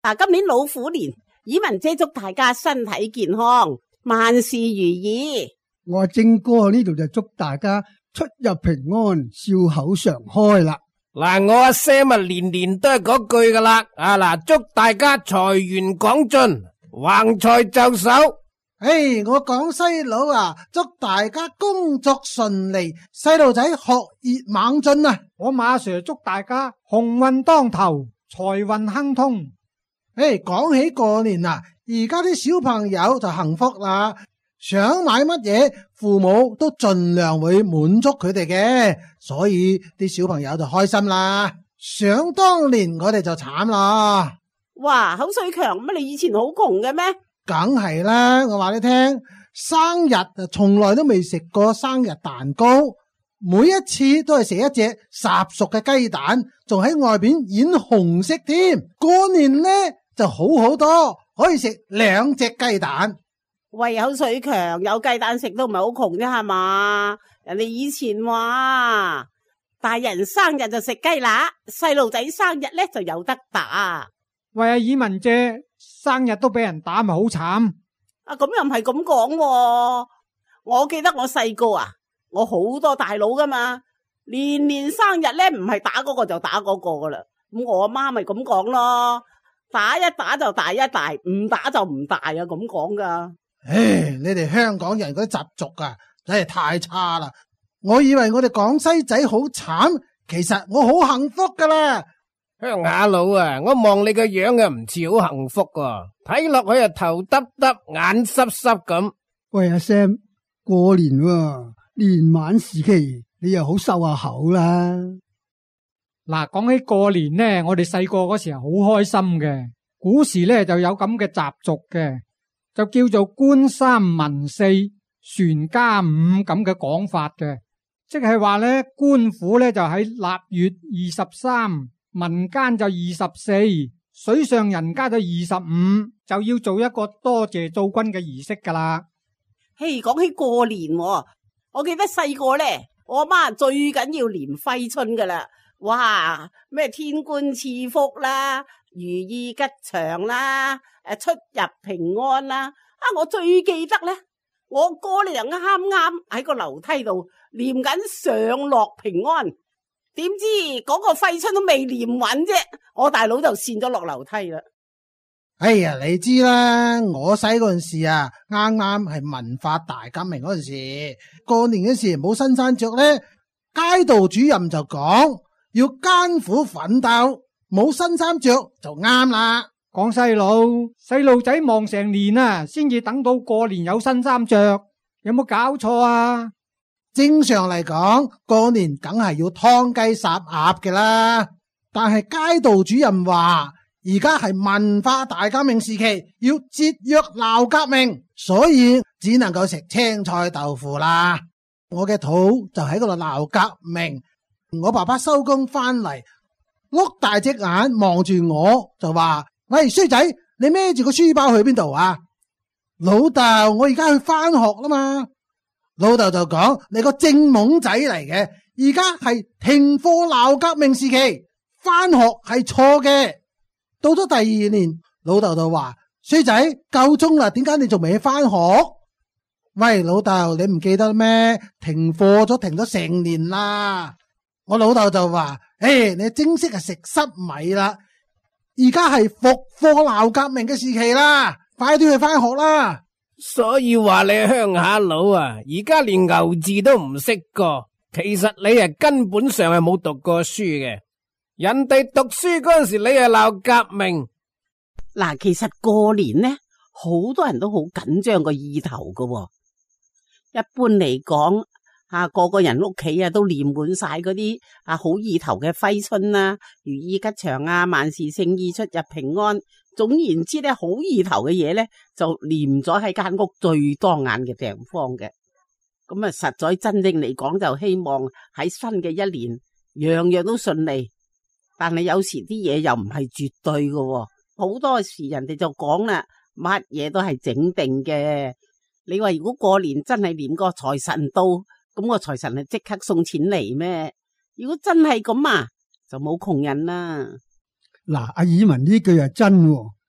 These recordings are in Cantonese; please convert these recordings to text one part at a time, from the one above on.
今年老虎年，以文姐祝大家身體健康，萬事如意。 我正哥呢度就祝大家出入平安，笑口常開啦。 嗱，我阿 Sam 年年都係嗰句噶啦，祝大家財源廣進，橫財就手。 我廣西佬祝大家工作順利，細路仔學業猛進啊！ 我馬 Sir 祝大家鴻運當頭，財運亨通。 講起過年而家啲小朋友就幸福啦，想買乜嘢，父母都盡量會滿足佢哋嘅，所以啲小朋友就開心啦。想當年我哋就慘啦。 哇，口水強，乜你以前好窮嘅咩？ 梗係啦，我話你聽，生日就從來都未食過生日蛋糕，每一次都係食一隻烚熟嘅雞蛋，仲喺外邊染紅色添。過年呢就好好多，可以食2隻雞蛋。 喂，口水強，有雞蛋食都唔係好窮啫，係嘛？人哋以前話大人生日就食雞乸，細路仔生日咧就有得打。 喂，阿以文姐生日都俾人打，咪好慘。 咁又唔係咁講。我記得我細個我好多大佬噶嘛，年年生日咧唔係打嗰個就打嗰個噶啦。咁我阿媽咪咁講咯，打一打就大一大，唔打就唔大咁講噶。 你哋香港人嗰啲習俗真係太差啦！我以為我哋廣西仔好慘，其實我好幸福噶啦。 鄉下佬我望你個樣唔似好幸福睇落去頭耷耷眼濕濕咁。 喂，阿 Sam， 過年年晚時期你又好收下口啦。 嗱，講起過年呢，我哋細個嗰時係好開心嘅。古時呢就有咁嘅習俗嘅，就叫做官3民4船家5咁嘅講法嘅，即係話呢，官府呢就喺臘月23，民間就24，水上人家就25，就要做一個多謝灶君嘅儀式噶啦。 講起過年我記得細個咧，我阿媽最緊要念揮春噶啦。哇，咩天官賜福啦，如意吉祥啦，出入平安啦。我最記得咧，我哥咧就啱啱喺個樓梯度念緊上落平安，點知嗰個揮春都未念穩啫，我大佬就跣咗落樓梯啦。 你知啦，我細嗰陣時啱啱係文化大革命嗰陣時，過年嗰時冇新衫着咧，街道主任就講要艱苦奮鬥，冇新衫着就啱啦。 講細路仔望成年先至等到過年有新衫着，有冇搞錯啊？ 正常嚟講，過年梗係要劏雞殺鴨嘅啦。但係街道主任話，而家係文化大革命時期，要節約鬧革命，所以只能夠食青菜豆腐啦。我嘅肚就喺嗰度鬧革命。我爸爸收工翻嚟，碌大隻眼望住我，就話：喂，衰仔，你孭住個書包去邊度啊？老豆，我而家去翻學啦嘛。老豆就講：你個正懵仔嚟嘅，而家係停課鬧革命時期，翻學係錯嘅。到咗第2年，老豆就話：衰仔，夠鐘啦，點解你仲未翻學？喂，老豆，你唔記得咩？停課咗，停咗成年啦。我老豆就話：你正式係食濕米啦，而家係復課鬧革命嘅時期啦，快啲去翻學啦。 所以話你鄉下佬而家連牛字都唔識過，其實你根本上係冇讀過書嘅。人哋讀書嗰陣時，你鬧革命。 其實過年呢，好多人都好緊張個意頭噶。一般嚟講，個個人屋企都念滿晒嗰啲好意頭嘅揮春啦，如意吉祥萬事勝意，出入平安。總言之咧，好意頭嘅嘢咧就念咗喺間屋最當眼嘅地方嘅。咁實在真正嚟講，就希望喺新嘅一年樣樣都順利。但係有時啲嘢又唔係絕對嘅，好多時人哋就講啦，乜嘢都係整定嘅。你話如果過年真係連個財神到，咁個財神係即刻送錢嚟咩？如果真係咁就冇窮人啦。 嗱，阿以文呢句係真喎，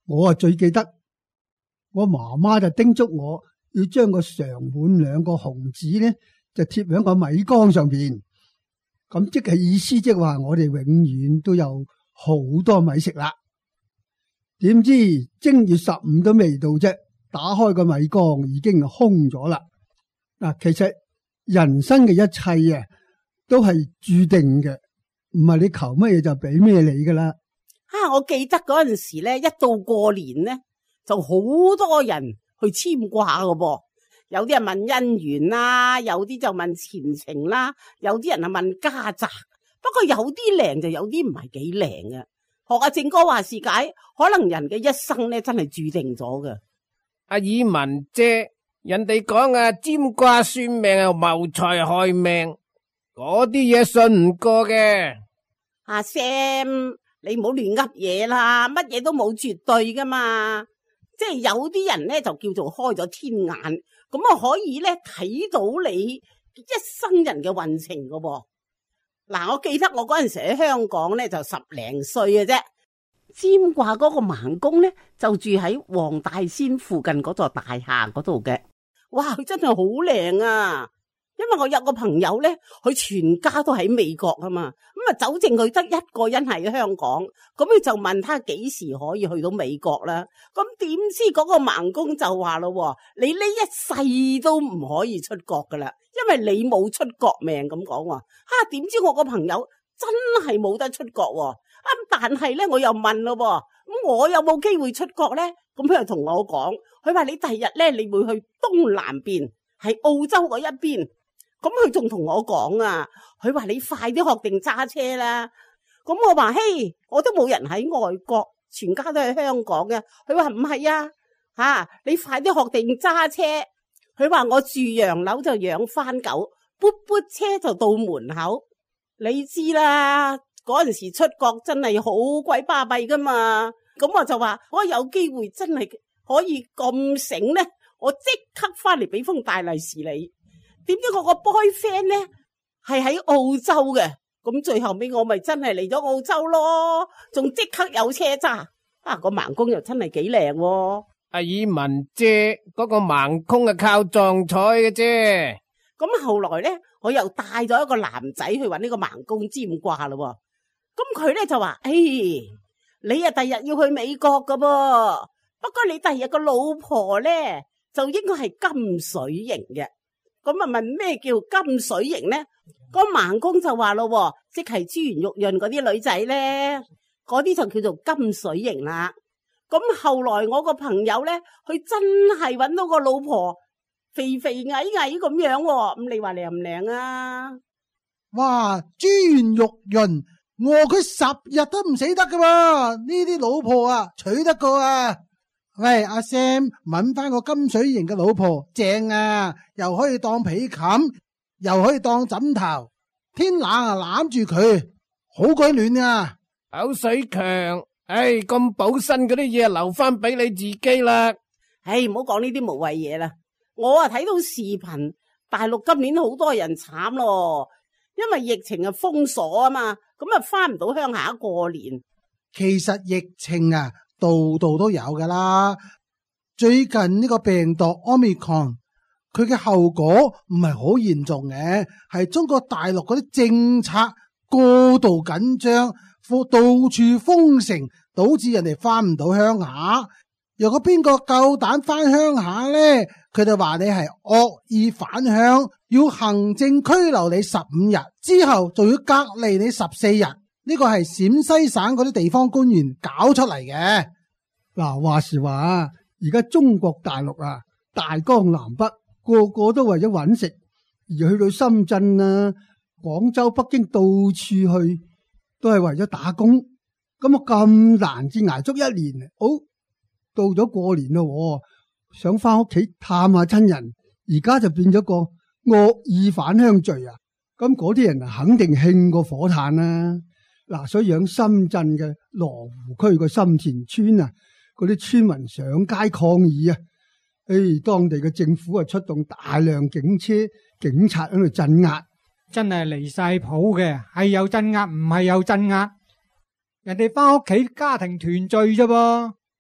我啊最記得，我媽媽就叮囑我要將個常滿兩個紅紙呢，就貼喺個米缸上邊。咁即係意思，即係話我哋永遠都有好多米食啦。點知正月15都未到啫，打開個米缸已經空咗啦。嗱，其實人生嘅一切啊，都係注定嘅，唔係你求乜嘢就俾咩你噶啦。 我記得嗰陣時咧，一到過年咧，就好多人去簽卦噶噃。有啲人問姻緣啦，有啲就問前程啦，有啲人啊問家宅。不過有啲靈就有啲唔係幾靈啊。學阿正哥話是解，可能人嘅一生咧真係注定咗嘅。 阿爾文姐，人哋講啊，占卦算命啊，謀財害命，嗰啲嘢信唔過嘅。 阿 Sam，你唔好亂噏嘢啦，乜嘢都冇絕對噶嘛。即係有啲人咧就叫做開咗天眼，咁啊可以咧睇到你一生人嘅運程噶噃。嗱，我記得我嗰陣時喺香港咧就10零歲嘅啫，占卦嗰個盲公咧就住喺黃大仙附近嗰座大廈嗰度嘅。哇，佢真係好靚啊！因為我有個朋友咧，佢全家都喺美國啊嘛，咁啊走剩佢得一個人喺香港，咁佢就問他幾時可以去到美國啦。咁點知嗰個盲公就話咯，你呢一世都唔可以出國噶啦，因為你冇出國命咁講。點知我個朋友真係冇得出國，但係咧我又問咯，咁我有冇機會出國咧？咁佢又同我講，佢話你第日咧你會去東南邊，係澳洲嗰一邊。咁佢仲同我講啊，佢話你快啲學定揸車啦。咁我話嘿，我都冇人喺外國，全家都喺香港嘅。佢話唔係啊，你快啲學定揸車。佢話我住洋樓就養番狗，噗噗車就到門口。你知啦，嗰陣時出國真係好鬼巴閉噶嘛。咁我就話我有機會真係可以咁醒咧，我即刻翻嚟俾封大利是你。點知我個 boyfriend 咧係喺澳洲嘅，咁最後尾我咪真係嚟咗澳洲咯，仲即刻有車揸。個盲公又真係幾靚。 阿爾文姐，嗰個盲公係靠撞彩嘅啫。 咁後來咧，我又帶咗一個男仔去搵呢個盲公占卦咯。咁佢咧就話：你啊第日要去美國噶噃，不過你第日個老婆咧就應該係金水型嘅。咁啊問咩叫金水型咧？個盲公就話咯，即係珠圓玉潤嗰啲女仔咧，嗰啲就叫做金水型啦。咁後來我個朋友咧，佢真係搵到個老婆肥肥矮矮咁樣，咁你話靚唔靚啊？ 哇，珠圓玉潤，餓佢10日都唔死得噶喎！呢啲老婆啊，娶得過啊！喂，阿 Sam，搵翻個金水型嘅老婆正啊，又可以當被冚，又可以當枕頭，天冷啊攬住佢，好鬼暖啊！ 口水強，咁補身嗰啲嘢留翻俾你自己啦。 唔好講呢啲無謂嘢啦。我睇到視頻，大陸今年好多人慘咯，因為疫情啊封鎖啊嘛，咁啊翻唔到鄉下過年。 其實疫情啊，度度都有噶啦。最近呢個病毒 Omicron， 佢嘅後果唔係好嚴重嘅，係中國大陸嗰啲政策過度緊張，到處封城，導致人哋翻唔到鄉下。如果邊個夠膽翻鄉下呢，佢就話你係惡意返鄉，要行政拘留你15日，之後仲要隔離你14日。呢個係陝西省嗰啲地方官員搞出嚟嘅。 嗱，話時話啊，而家中國大陸啊，大江南北個個都為咗搵食，而去到深圳啊、廣州、北京到處去，都係為咗打工。咁啊咁難至挨足1年，到咗過年咯，想翻屋企探下親人，而家就變咗個惡意返鄉罪啊！咁嗰啲人肯定興過火炭啦。嗱，所以喺深圳嘅羅湖區個深田村啊，嗰啲村民上街抗議啊，當地嘅政府啊出動大量警車、警察喺度鎮壓， 真係離晒譜嘅，係有鎮壓，唔係有鎮壓。人哋翻屋企家庭團聚啫噃，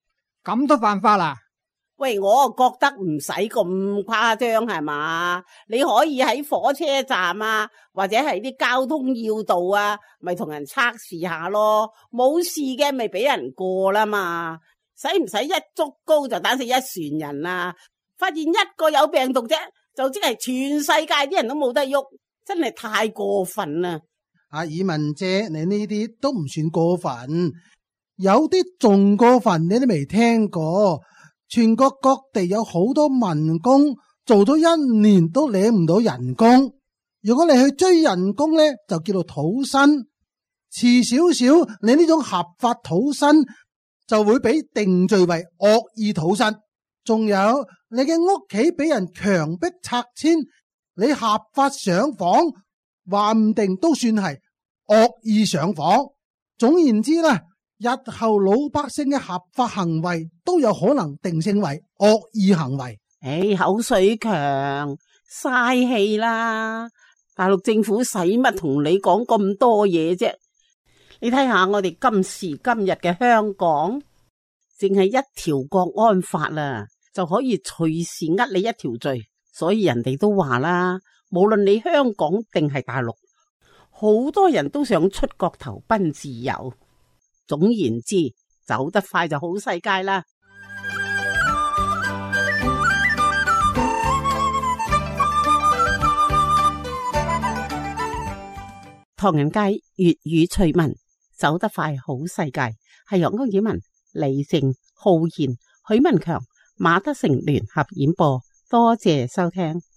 咁都犯法啦？ 喂，我覺得唔使咁誇張係嘛？你可以喺火車站啊，或者係啲交通要道啊，咪同人測試下咯。冇事嘅咪俾人過啦嘛。使唔使一竹篙就打死一船人啊？發現一個有病毒啫，就即係全世界啲人都冇得喐，真係太過分啦！ 阿爾文姐，你呢啲都唔算過分，有啲仲過分，你都未聽過。全國各地有好多民工做咗1年都領唔到人工，如果你去追人工呢，就叫做討薪。遲少少，你呢種合法討薪就會俾定罪為惡意討薪。仲有你嘅屋企俾人強迫拆遷，你合法上訪，話唔定都算係惡意上訪。總言之啦，日後老百姓嘅合法行為都有可能定性為惡意行為。 口水強，嘥氣啦！大陸政府使乜同你講咁多嘢啫？你睇下我哋今時今日嘅香港，淨係一條國安法啦，就可以隨時呃你一條罪。所以人哋都話啦，無論你香港定係大陸，好多人都想出國投奔自由。總言之，走得快就好世界啦。唐人街粵語趣聞，走得快好世界，係由歐爾文、李靜、浩然、許文強、馬德成聯合演播，多謝收聽。